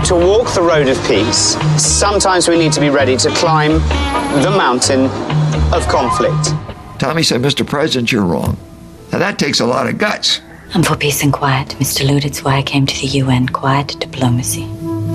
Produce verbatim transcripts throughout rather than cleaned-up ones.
To walk the road of peace, sometimes we need to be ready to climb the mountain of conflict. Tommy said, Mister President, you're wrong. Now that takes a lot of guts. I'm for peace and quiet, Mister Lute. It's why I came to the U N. Quiet diplomacy.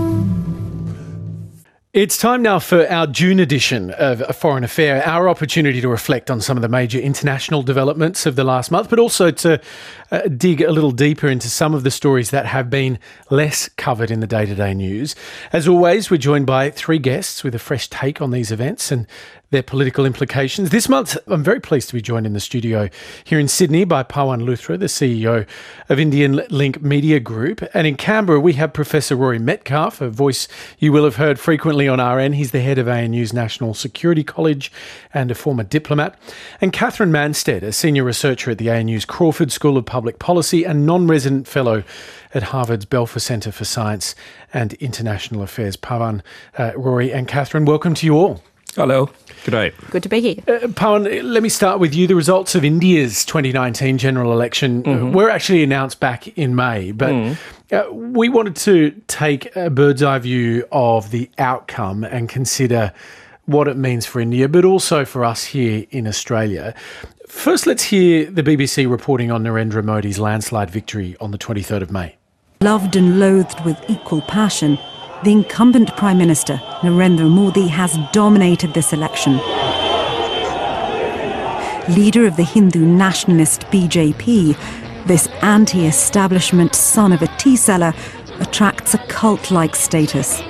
It's time now for our June edition of Foreign Affair, our opportunity to reflect on some of the major international developments of the last month, but also to uh, dig a little deeper into some of the stories that have been less covered in the day-to-day news. As always, we're joined by three guests with a fresh take on these events and their political implications. This month, I'm very pleased to be joined in the studio here in Sydney by Pawan Luthra, the C E O of Indian Link Media Group. And in Canberra, we have Professor Rory Metcalfe, a voice you will have heard frequently on R N. He's the head of A N U's National Security College and a former diplomat. And Catherine Manstead, a senior researcher at the A N U's Crawford School of Public Policy and non-resident fellow at Harvard's Belfer Centre for Science and International Affairs. Pawan, uh, Rory and Catherine, welcome to you all. Hello. Good day. Good to be here. Uh, Pawan, let me start with you. The results of India's twenty nineteen general election Mm-hmm. were actually announced back in May, but Mm. uh, we wanted to take a bird's eye view of the outcome and consider what it means for India, but also for us here in Australia. First, let's hear the B B C reporting on Narendra Modi's landslide victory on the twenty-third of May. Loved and loathed with equal passion, the incumbent Prime Minister, Narendra Modi, has dominated this election. Leader of the Hindu nationalist B J P, this anti-establishment son of a tea seller attracts a cult-like status.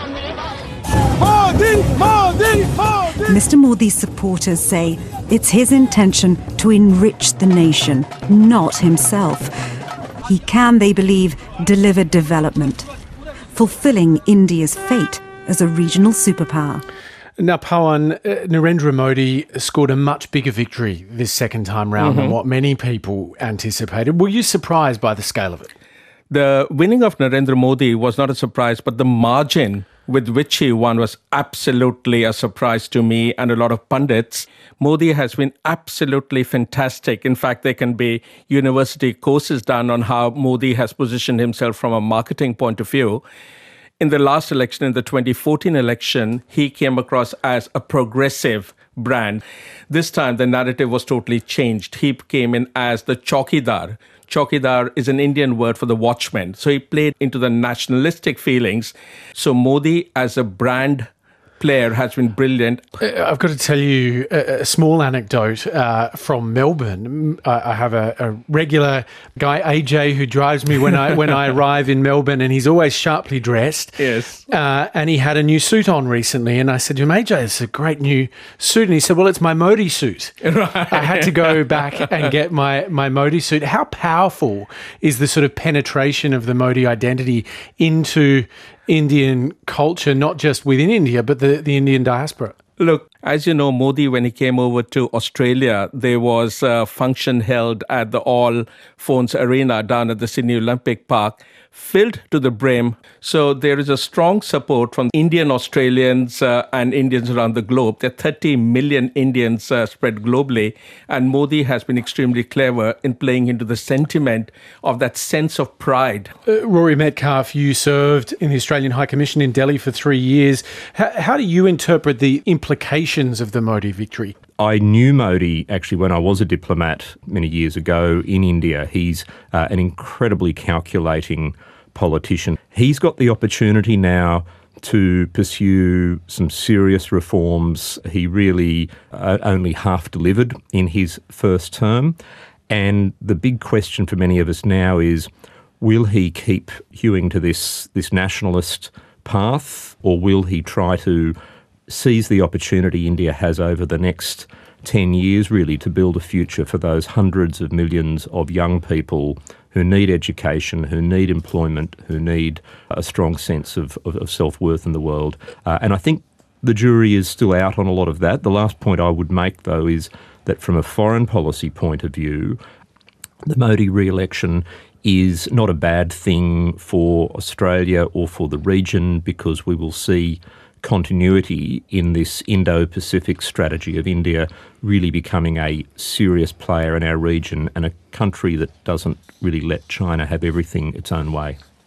Modi, Modi, Modi. Mister Modi's supporters say it's his intention to enrich the nation, not himself. He can, they believe, deliver development, fulfilling India's fate as a regional superpower. Now, Pawan, uh, Narendra Modi scored a much bigger victory this second time round Mm-hmm. than what many people anticipated. Were you surprised by the scale of it? The winning of Narendra Modi was not a surprise, but the margin with which he won was absolutely a surprise to me and a lot of pundits. Modi has been absolutely fantastic. In fact, there can be university courses done on how Modi has positioned himself from a marketing point of view. In the last election, in the twenty fourteen election, he came across as a progressive brand. This time, the narrative was totally changed. He came in as the Chaukidar. Chaukidar is an Indian word for the watchman. So he played into the nationalistic feelings. So Modi as a brand player has been brilliant. Uh, I've got to tell you a, a small anecdote uh, from Melbourne. I, I have a, a regular guy, A J, who drives me when I when I arrive in Melbourne, and he's always sharply dressed. Yes. Uh, and he had a new suit on recently, and I said to him, A J, it's a great new suit. And he said, well, it's my Modi suit. Right. I had to go back and get my, my Modi suit. How powerful is the sort of penetration of the Modi identity into Indian culture, not just within India, but the, the Indian diaspora? Look, as you know, Modi, when he came over to Australia, there was a function held at the All Phones Arena down at the Sydney Olympic Park, filled to the brim. So there is a strong support from Indian Australians uh, and Indians around the globe. There are thirty million Indians uh, spread globally. And Modi has been extremely clever in playing into the sentiment of that sense of pride. Uh, Rory Metcalfe, you served in the Australian High Commission in Delhi for three years. How, how do you interpret the implications of the Modi victory? I knew Modi actually when I was a diplomat many years ago in India. He's uh, an incredibly calculating politician. He's got the opportunity now to pursue some serious reforms. He really uh, only half delivered in his first term. And the big question for many of us now is, will he keep hewing to this, this nationalist path, or will he try to seize the opportunity India has over the next ten years, really, to build a future for those hundreds of millions of young people who need education, who need employment, who need a strong sense of, of, of self-worth in the world. Uh, and I think the jury is still out on a lot of that. The last point I would make, though, is that from a foreign policy point of view, the Modi re-election is not a bad thing for Australia or for the region, because we will see continuity in this Indo-Pacific strategy of India really becoming a serious player in our region and a country that doesn't really let China have everything its own way.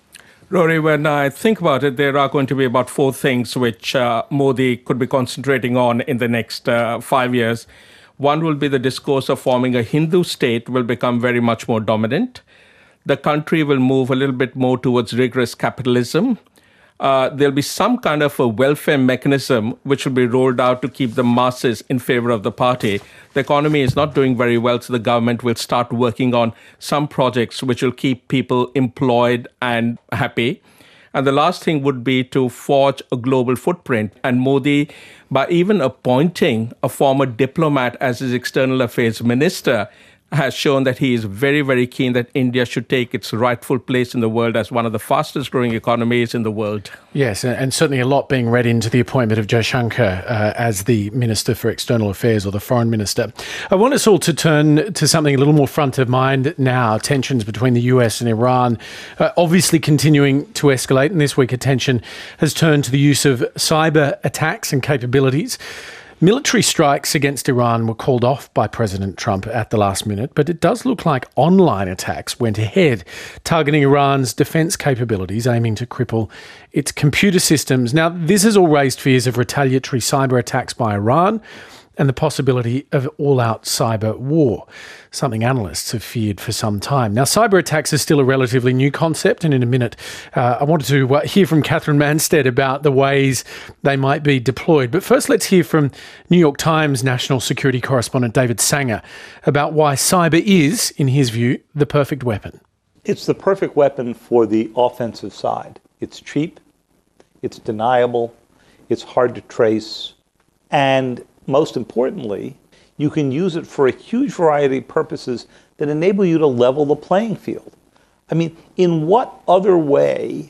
Rory, when I think about it, there are going to be about four things which uh, Modi could be concentrating on in the next uh, five years. One will be the discourse of forming a Hindu state will become very much more dominant. The country will move a little bit more towards rigorous capitalism. Uh, there'll be some kind of a welfare mechanism which will be rolled out to keep the masses in favor of the party. The economy is not doing very well, so the government will start working on some projects which will keep people employed and happy. And the last thing would be to forge a global footprint. And Modi, by even appointing a former diplomat as his external affairs minister, has shown that he is very, very keen that India should take its rightful place in the world as one of the fastest growing economies in the world. Yes, and certainly a lot being read into the appointment of Jaishankar uh, as the Minister for External Affairs or the Foreign Minister. I want us all to turn to something a little more front of mind now, tensions between the U S and Iran uh, obviously continuing to escalate, and this week attention has turned to the use of cyber attacks and capabilities. Military strikes against Iran were called off by President Trump at the last minute, but it does look like online attacks went ahead, targeting Iran's defence capabilities, aiming to cripple its computer systems. Now, this has all raised fears of retaliatory cyber attacks by Iran and the possibility of all-out cyber war, something analysts have feared for some time. Now, cyber attacks are still a relatively new concept, and in a minute, uh, I wanted to uh, hear from Catherine Manstead about the ways they might be deployed. But first, let's hear from New York Times national security correspondent David Sanger about why cyber is, in his view, the perfect weapon. It's the perfect weapon for the offensive side. It's cheap, it's deniable, it's hard to trace, and most importantly, you can use it for a huge variety of purposes that enable you to level the playing field. I mean, in what other way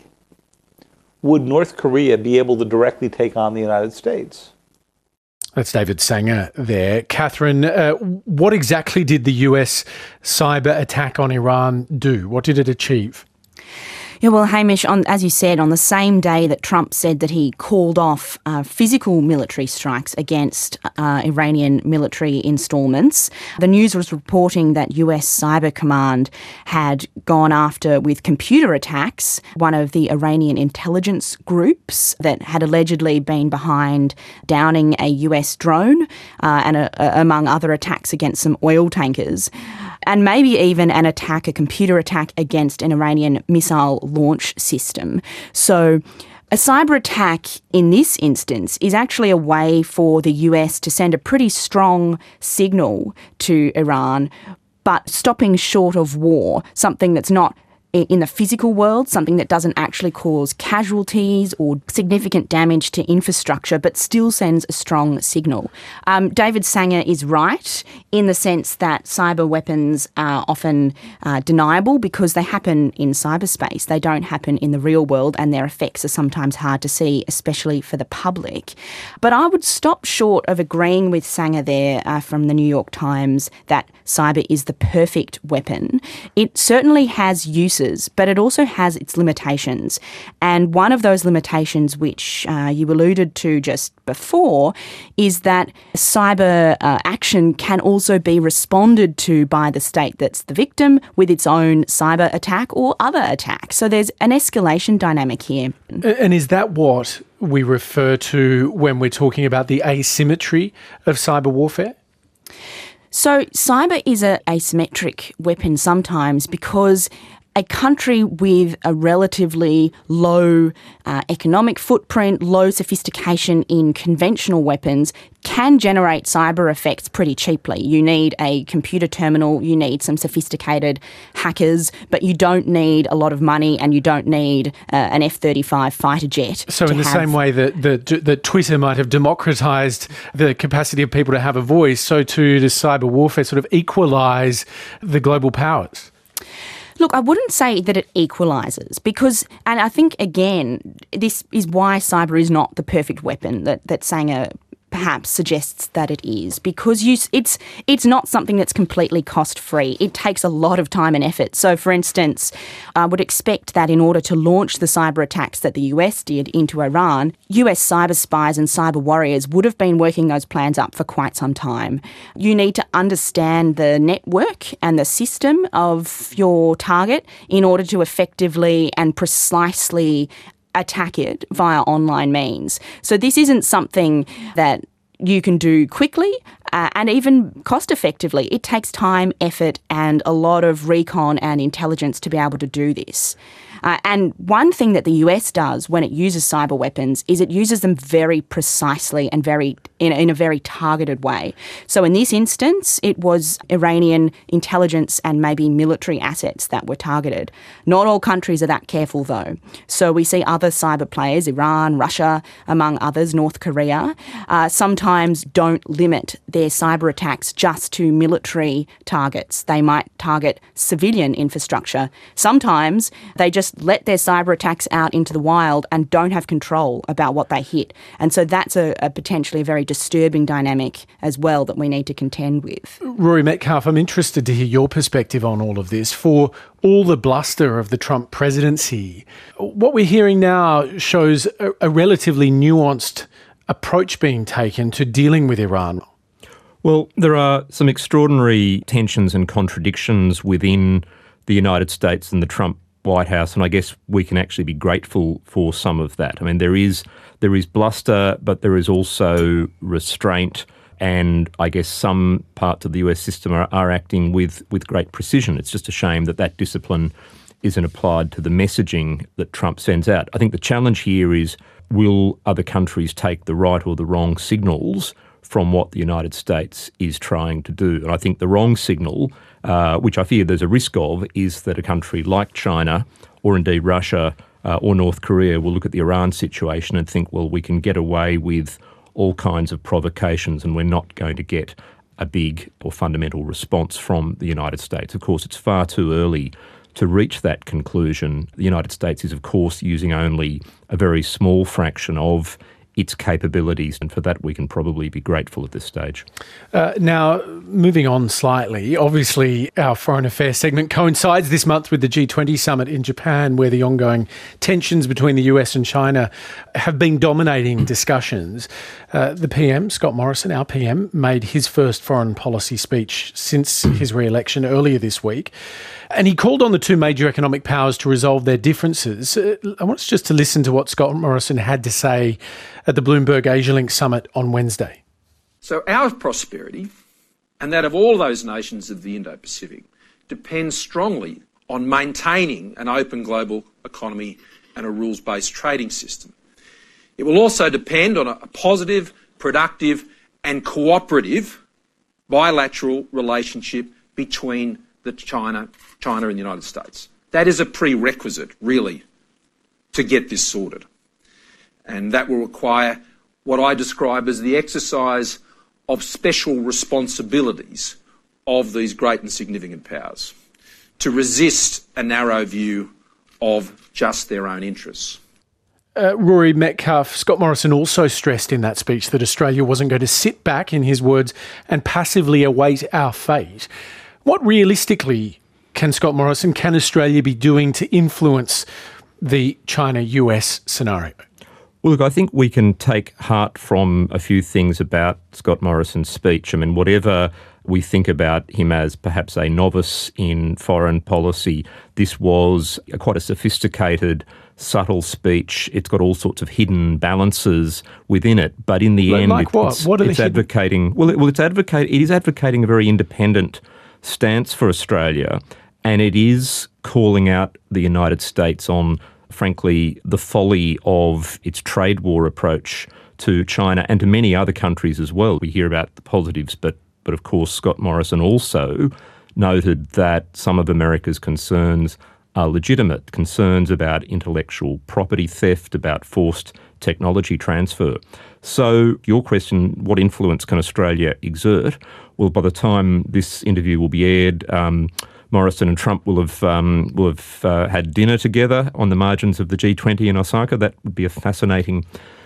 would North Korea be able to directly take on the United States? That's David Sanger there. Catherine, uh, what exactly did the U S cyber attack on Iran do? What did it achieve? Yeah, well, Hamish, on, as you said, on the same day that Trump said that he called off uh, physical military strikes against uh, Iranian military installments, the news was reporting that U S Cyber Command had gone after, with computer attacks, one of the Iranian intelligence groups that had allegedly been behind downing a U S drone uh, and a, a, among other attacks against some oil tankers, and maybe even an attack, a computer attack against an Iranian missile launch system. So a cyber attack in this instance is actually a way for the U S to send a pretty strong signal to Iran, but stopping short of war, something that's not in the physical world, something that doesn't actually cause casualties or significant damage to infrastructure, but still sends a strong signal. Um, David Sanger is right in the sense that cyber weapons are often uh, deniable because they happen in cyberspace. They don't happen in the real world, and their effects are sometimes hard to see, especially for the public. But I would stop short of agreeing with Sanger there uh, from the New York Times that cyber is the perfect weapon. It certainly has uses, but it also has its limitations. And one of those limitations, which uh, you alluded to just before, is that cyber uh, action can also be responded to by the state that's the victim with its own cyber attack or other attack. So there's an escalation dynamic here. And is that what we refer to when we're talking about the asymmetry of cyber warfare? So cyber is an asymmetric weapon sometimes because a country with a relatively low uh, economic footprint, low sophistication in conventional weapons can generate cyber effects pretty cheaply. You need a computer terminal, you need some sophisticated hackers, but you don't need a lot of money and you don't need uh, an F thirty-five fighter jet. So in the have... same way that, that, that Twitter might have democratised the capacity of people to have a voice, so too does cyber warfare sort of equalise the global powers? Look, I wouldn't say that it equalises because, and I think, again, this is why cyber is not the perfect weapon that, that Sanger perhaps suggests that it is, because you, it's it's not something that's completely cost-free. It takes a lot of time and effort. So, for instance, I would expect that in order to launch the cyber attacks that the U S did into Iran, U S cyber spies and cyber warriors would have been working those plans up for quite some time. You need to understand the network and the system of your target in order to effectively and precisely attack it via online means. So this isn't something that you can do quickly uh, and even cost effectively. It takes time, effort and a lot of recon and intelligence to be able to do this. Uh, and one thing that the U S does when it uses cyber weapons is it uses them very precisely and very in, in a very targeted way. So in this instance, it was Iranian intelligence and maybe military assets that were targeted. Not all countries are that careful, though. So we see other cyber players, Iran, Russia, among others, North Korea, uh, sometimes don't limit their cyber attacks just to military targets. They might target civilian infrastructure. Sometimes they just let their cyber attacks out into the wild and don't have control about what they hit. And so that's a, a potentially a very disturbing dynamic as well that we need to contend with. Rory Metcalfe, I'm interested to hear your perspective on all of this. For all the bluster of the Trump presidency, what we're hearing now shows a, a relatively nuanced approach being taken to dealing with Iran. Well, there are some extraordinary tensions and contradictions within the United States and the Trump White House, and I guess we can actually be grateful for some of that. I mean, there is there is bluster, but there is also restraint, and I guess some parts of the U S system are, are acting with, with great precision. It's just a shame that that discipline isn't applied to the messaging that Trump sends out. I think the challenge here is, will other countries take the right or the wrong signals from what the United States is trying to do? And I think the wrong signal, uh, which I fear there's a risk of, is that a country like China or indeed Russia uh, or North Korea will look at the Iran situation and think, well, we can get away with all kinds of provocations and we're not going to get a big or fundamental response from the United States. Of course, it's far too early to reach that conclusion. The United States is, of course, using only a very small fraction of its capabilities, and for that we can probably be grateful at this stage. Uh, now, moving on slightly, obviously our foreign affairs segment coincides this month with the G twenty summit in Japan, where the ongoing tensions between the U S and China have been dominating discussions. Uh, the P M, Scott Morrison, our P M, made his first foreign policy speech since his re-election earlier this week. And he called on the two major economic powers to resolve their differences. Uh, I want us just to listen to what Scott Morrison had to say at the Bloomberg AsiaLink summit on Wednesday. So our prosperity, and that of all those nations of the Indo-Pacific, depends strongly on maintaining an open global economy and a rules-based trading system. It will also depend on a positive, productive and cooperative bilateral relationship between the China, China and the United States. That is a prerequisite, really, to get this sorted. And that will require what I describe as the exercise of special responsibilities of these great and significant powers to resist a narrow view of just their own interests. Uh, Rory Metcalfe, Scott Morrison also stressed in that speech that Australia wasn't going to sit back, in his words, and passively await our fate. What realistically can Scott Morrison, can Australia be doing to influence the China-U S scenario? Well, look, I think we can take heart from a few things about Scott Morrison's speech. I mean, whatever we think about him as perhaps a novice in foreign policy, this was a, quite a sophisticated, subtle speech. It's got all sorts of hidden balances within it, but in the like, end, like it, what? it's, What are it's the hidden- advocating. Well, it, well, it's advocate. It is advocating a very independent stance for Australia, and it is calling out the United States on, frankly, the folly of its trade war approach to China and to many other countries as well. We hear about the positives, but but of course Scott Morrison also noted that some of America's concerns are legitimate, concerns about intellectual property theft, about forced technology transfer. So your question, what influence can Australia exert? Well, by the time this interview will be aired, um, Morrison and Trump will have um, will have uh, had dinner together on the margins of the G twenty in Osaka. That would be a fascinating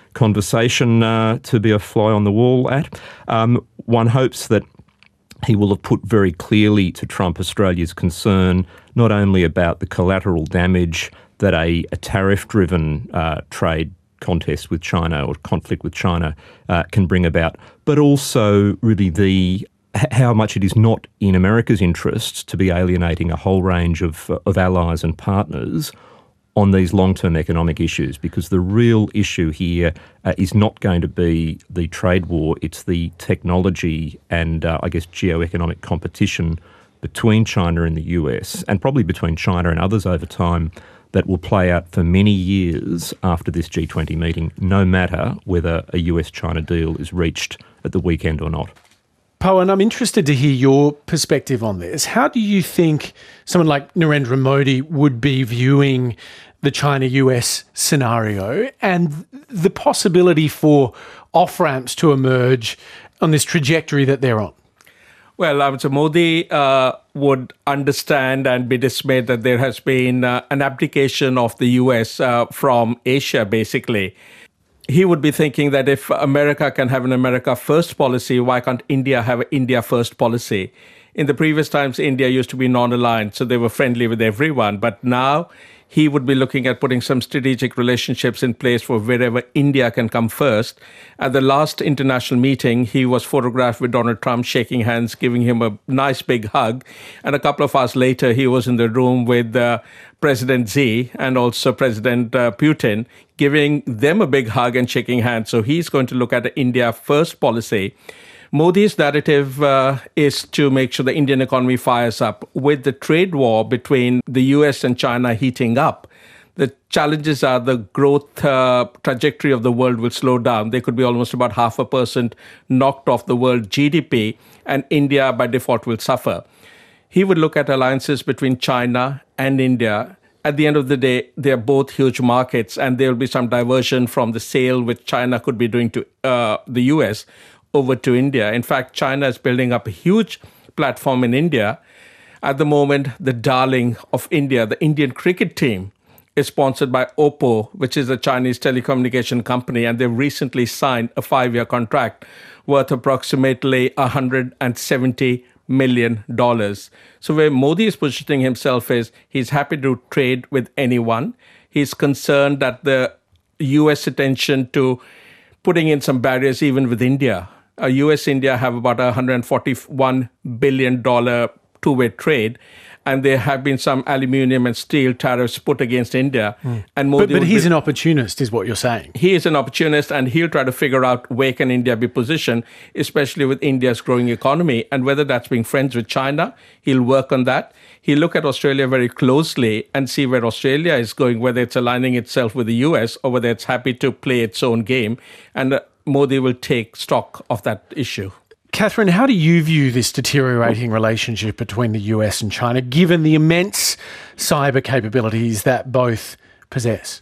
conversation uh, to be a fly on the wall at. Um, one hopes that he will have put very clearly to Trump Australia's concern not only about the collateral damage that a, a tariff-driven uh, trade contest with China or conflict with China uh, can bring about, but also really the how much it is not in America's interests to be alienating a whole range of, of allies and partners on these long-term economic issues, because the real issue here uh, is not going to be the trade war, it's the technology and, uh, I guess, geoeconomic competition between China and the U S, and probably between China and others over time, that will play out for many years after this G twenty meeting, no matter whether a U S China deal is reached at the weekend or not. Pawan, I'm interested to hear your perspective on this. How do you think someone like Narendra Modi would be viewing the China-U S scenario and the possibility for off-ramps to emerge on this trajectory that they're on? Well, I would say Modi uh, would understand and be dismayed that there has been uh, an abdication of the U S uh, from Asia, basically. He would be thinking that if America can have an America first policy, why can't India have an India first policy? In the previous times, India used to be non-aligned, so they were friendly with everyone. But now he would be looking at putting some strategic relationships in place for wherever India can come first. At the last international meeting, he was photographed with Donald Trump shaking hands, giving him a nice big hug. And a couple of hours later, he was in the room with uh, President Xi and also President uh, Putin, giving them a big hug and shaking hands. So he's going to look at the India first policy. Modi's narrative uh, is to make sure the Indian economy fires up. With the trade war between the U S and China heating up, the challenges are the growth uh, trajectory of the world will slow down. There could be almost about half a percent knocked off the world G D P, and India by default will suffer. He would look at alliances between China and India. At the end of the day, they're both huge markets, and there will be some diversion from the sale which China could be doing to uh, the U S over to India. In fact, China is building up a huge platform in India. At the moment, the darling of India, the Indian cricket team, is sponsored by Oppo, which is a Chinese telecommunication company, and they've recently signed a five-year contract worth approximately one hundred seventy million dollars. So where Modi is positioning himself is he's happy to trade with anyone. He's concerned that the U S attention to putting in some barriers even with India. Uh, U S-India have about a one hundred forty-one billion dollars two-way trade, and there have been some aluminium and steel tariffs put against India. Mm. And Modi but but he's be, an opportunist, is what you're saying. He is an opportunist, and he'll try to figure out where can India be positioned, especially with India's growing economy, and whether that's being friends with China. He'll work on that. He'll look at Australia very closely and see where Australia is going, whether it's aligning itself with the U S or whether it's happy to play its own game. And uh, Modi will take stock of that issue. Catherine, how do you view this deteriorating relationship between the U S and China, given the immense cyber capabilities that both possess?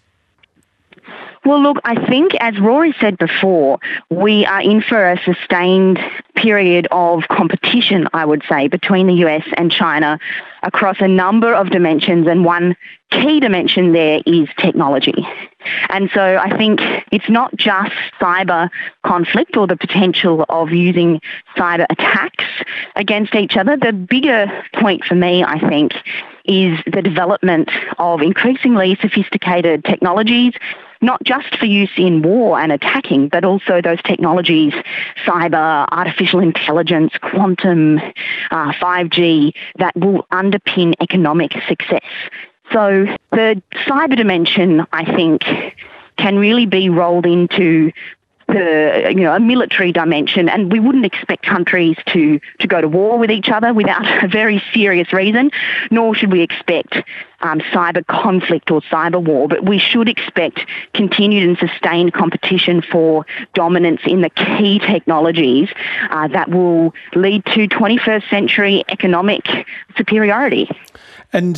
Well, look, I think, as Rory said before, we are in for a sustained period of competition, I would say, between the U S and China across a number of dimensions, and one key dimension there is technology. And so I think it's not just cyber conflict or the potential of using cyber attacks against each other. The bigger point for me, I think, is the development of increasingly sophisticated technologies, not just for use in war and attacking, but also those technologies, cyber, artificial intelligence, quantum, uh, five G, that will underpin economic success. So the cyber dimension, I think, can really be rolled into the, you know, a military dimension, and we wouldn't expect countries to, to go to war with each other without a very serious reason, nor should we expect um, cyber conflict or cyber war, but we should expect continued and sustained competition for dominance in the key technologies uh, that will lead to twenty-first century economic superiority. And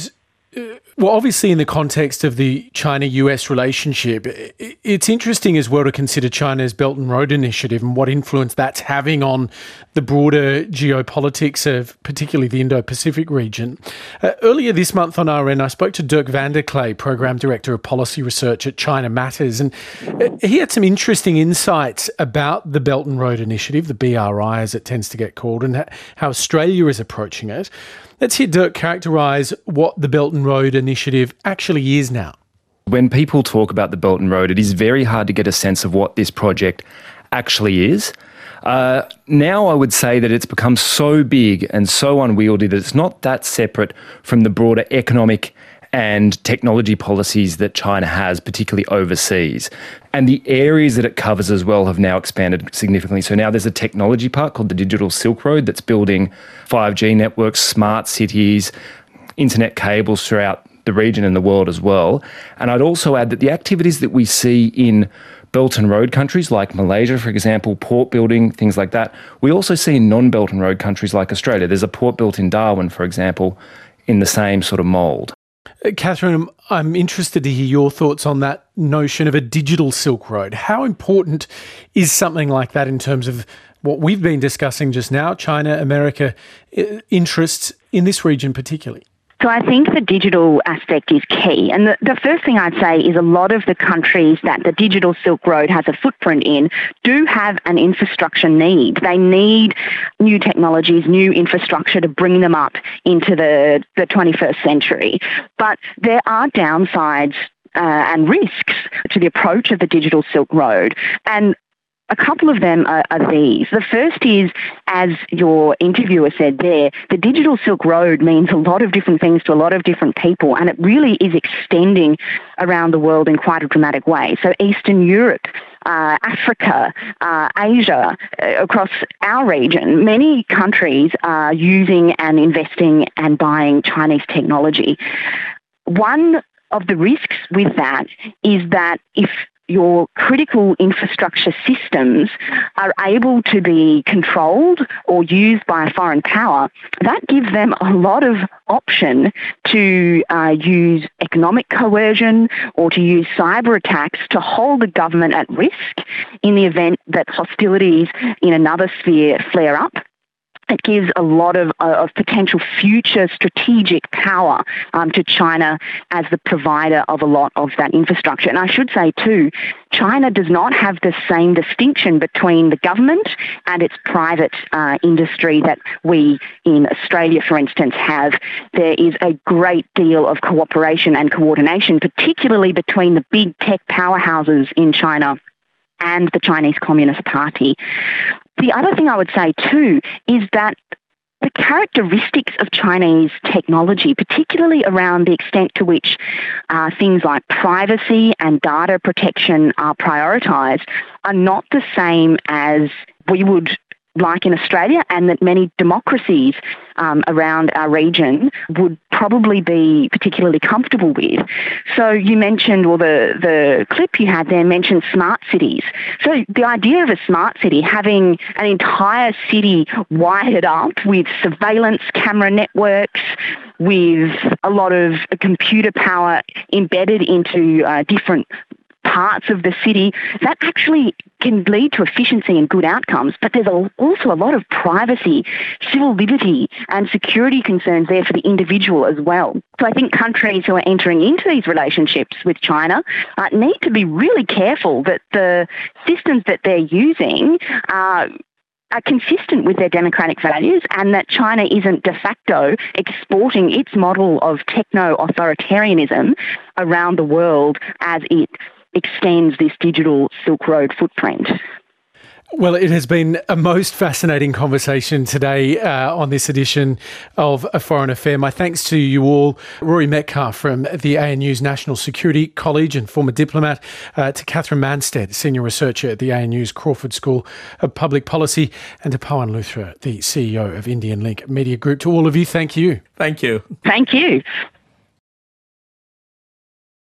Well, obviously, in the context of the China-U S relationship, it's interesting as well to consider China's Belt and Road Initiative and what influence that's having on the broader geopolitics of particularly the Indo-Pacific region. Uh, earlier this month on R N, I spoke to Dirk van der Klee, Program Director of Policy Research at China Matters, and he had some interesting insights about the Belt and Road Initiative, the B R I as it tends to get called, and how Australia is approaching it. Let's hear Dirk characterise what the Belt and Road Initiative actually is now. When people talk about the Belt and Road, it is very hard to get a sense of what this project actually is. Uh, now I would say that it's become so big and so unwieldy that it's not that separate from the broader economic and technology policies that China has, particularly overseas. And the areas that it covers as well have now expanded significantly. So now there's a technology part called the Digital Silk Road that's building five G networks, smart cities, internet cables throughout the region and the world as well. And I'd also add that the activities that we see in Belt and Road countries like Malaysia, for example, port building, things like that, we also see in non-Belt and Road countries like Australia. There's a port built in Darwin, for example, in the same sort of mould. Catherine, I'm interested to hear your thoughts on that notion of a digital Silk Road. How important is something like that in terms of what we've been discussing just now, China, America, interests in this region particularly? So I think the digital aspect is key. And the, the first thing I'd say is a lot of the countries that the digital Silk Road has a footprint in do have an infrastructure need. They need new technologies, new infrastructure to bring them up into the, the twenty-first century. But there are downsides uh, and risks to the approach of the digital Silk Road. And a couple of them are, are these. The first is, as your interviewer said there, the digital Silk Road means a lot of different things to a lot of different people, and it really is extending around the world in quite a dramatic way. So Eastern Europe, uh, Africa, uh, Asia, uh, across our region, many countries are using and investing and buying Chinese technology. One of the risks with that is that if your critical infrastructure systems are able to be controlled or used by a foreign power, that gives them a lot of option to uh, use economic coercion or to use cyber attacks to hold the government at risk in the event that hostilities in another sphere flare up. It gives a lot of, uh, of potential future strategic power um, to China as the provider of a lot of that infrastructure. And I should say too, China does not have the same distinction between the government and its private uh, industry that we in Australia, for instance, have. There is a great deal of cooperation and coordination, particularly between the big tech powerhouses in China and the Chinese Communist Party. The other thing I would say too is that the characteristics of Chinese technology, particularly around the extent to which uh, things like privacy and data protection are prioritised, are not the same as we would like in Australia, and that many democracies um, around our region would probably be particularly comfortable with. So you mentioned, or the, the clip you had there mentioned smart cities. So the idea of a smart city, having an entire city wired up with surveillance camera networks, with a lot of computer power embedded into uh, different parts of the city, that actually can lead to efficiency and good outcomes. But there's also a lot of privacy, civil liberty and security concerns there for the individual as well. So I think countries who are entering into these relationships with China uh, need to be really careful that the systems that they're using are are consistent with their democratic values, and that China isn't de facto exporting its model of techno-authoritarianism around the world as it extends this digital Silk Road footprint. Well, it has been a most fascinating conversation today uh, on this edition of A Foreign Affair. My thanks to you all, Rory Metcalfe from the A N U's National Security College and former diplomat, uh, to Catherine Manstead, Senior Researcher at the A N U's Crawford School of Public Policy, and to Pawan Luthra, the C E O of Indian Link Media Group. To all of you, thank you. Thank you. Thank you.